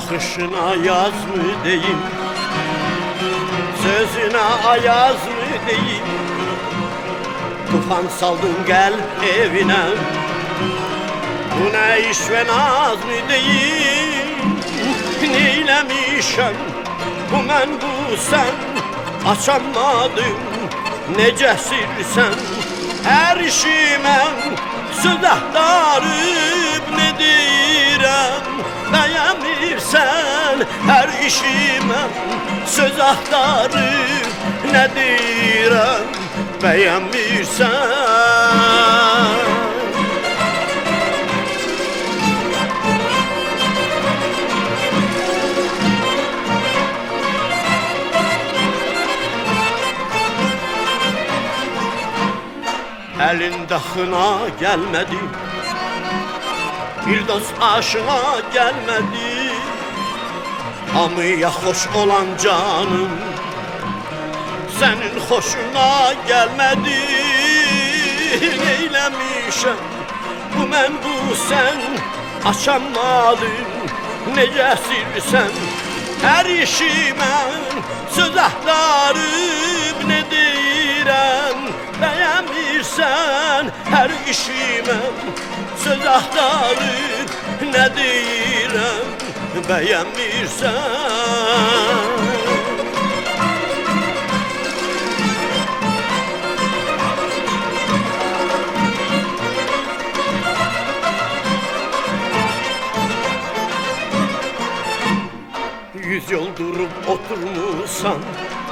Bakışına yaz mı deyim, sözüne ayaz mı deyim? Tufan saldın gel evine, bu ne iş ve naz mı deyim? Neylemişem bu mən bu sen, açamadım necəsirsən? Her işime söz axtarıb ne deyirəm? Bəyəmirsən her işime söz axtarıb ne deyirəm? Bəyəmirsən. Elinde xına gelmedi, bir dost aşına gelmedi. Hamıya hoş olan canım senin hoşuna gelmedi. Neylemişem bu mən bu sen, açamadım necəsirsən? Her işime söz axtarıb ne deyirəm? Bəyəmirsən her işime söz axtarıb ne deyirəm? Bəyəmirsən. Yüz yol durup oturmuşsan,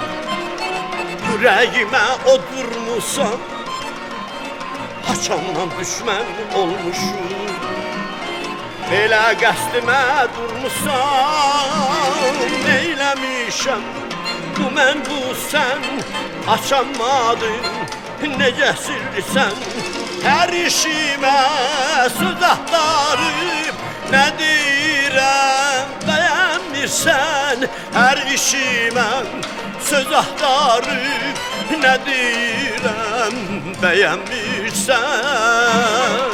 yüreğime oturmuşsan, haçandan düşmən olmuşum. Belə qəsdimə durmuşsan, neyləmişəm bu mən bu sen, açamadın necəsirsən? Her işime söz axtarıb ne deyirəm? Bəyəmirsən her işime söz axtarıb ne deyirəm? Bəyəmirsən.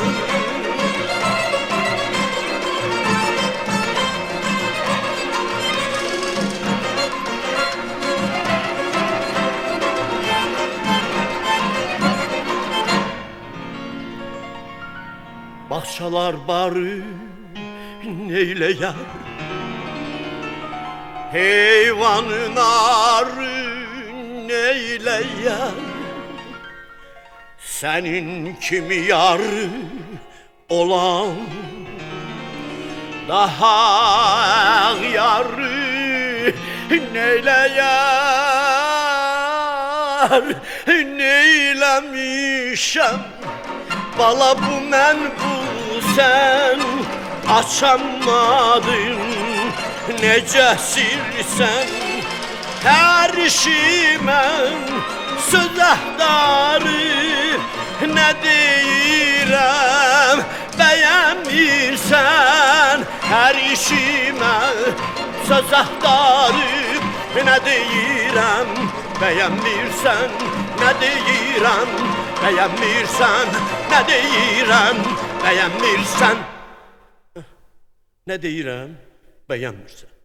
Bahçalar barı neyleyər, heyvanın arı neyleyər? Senin kimi yarı olan daha yarı neyleyər? Neylemişem bala bu mən bu sen, açamadın necəsirsən? Her işime söz axtarıb ne deyirəm? Bəyəmirsən her işime söz axtarıb ne deyirəm? Bəyəmirsən ne deyirəm? Bəyəmirsən ne deyirəm? Bəyəmirsən. Ne deyirəm? Bəyəmirsən.